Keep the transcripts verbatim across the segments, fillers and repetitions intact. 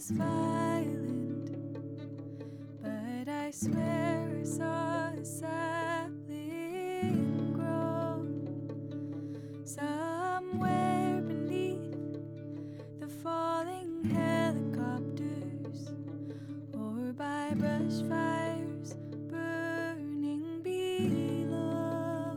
was violent, but I swear I saw a sapling grow somewhere beneath the falling helicopters, or by brush fires burning below.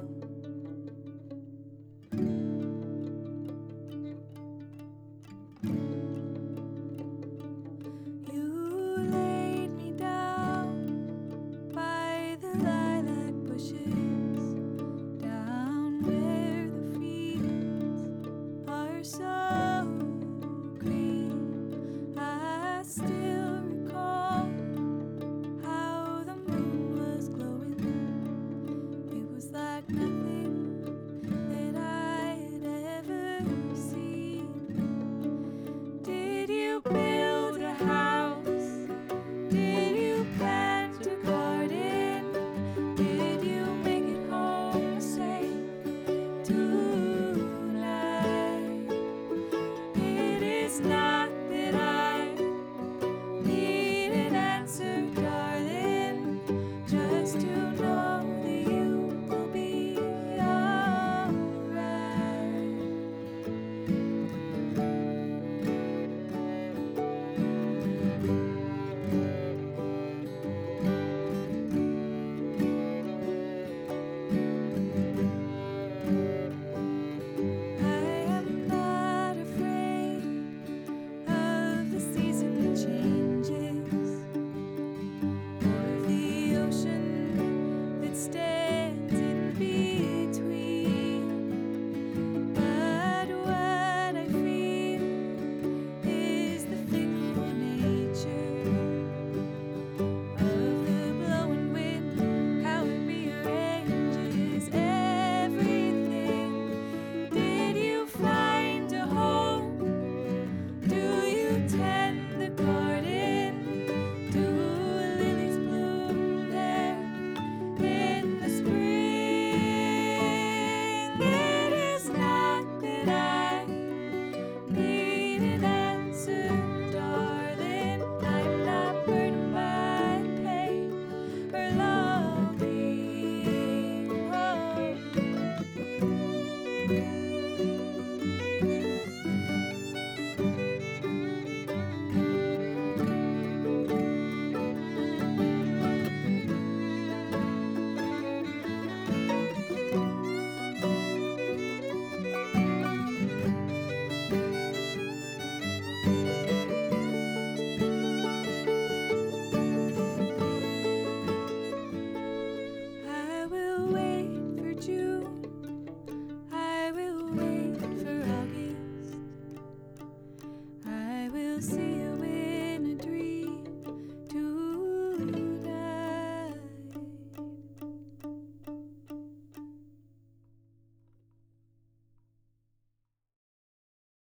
You laid me down by the lilac bushes, down where the fields are so green. I still recall how the moon was glowing. It was like nothing that I had ever seen. Did you build a house? Did you plant a garden? Did you make it home safe to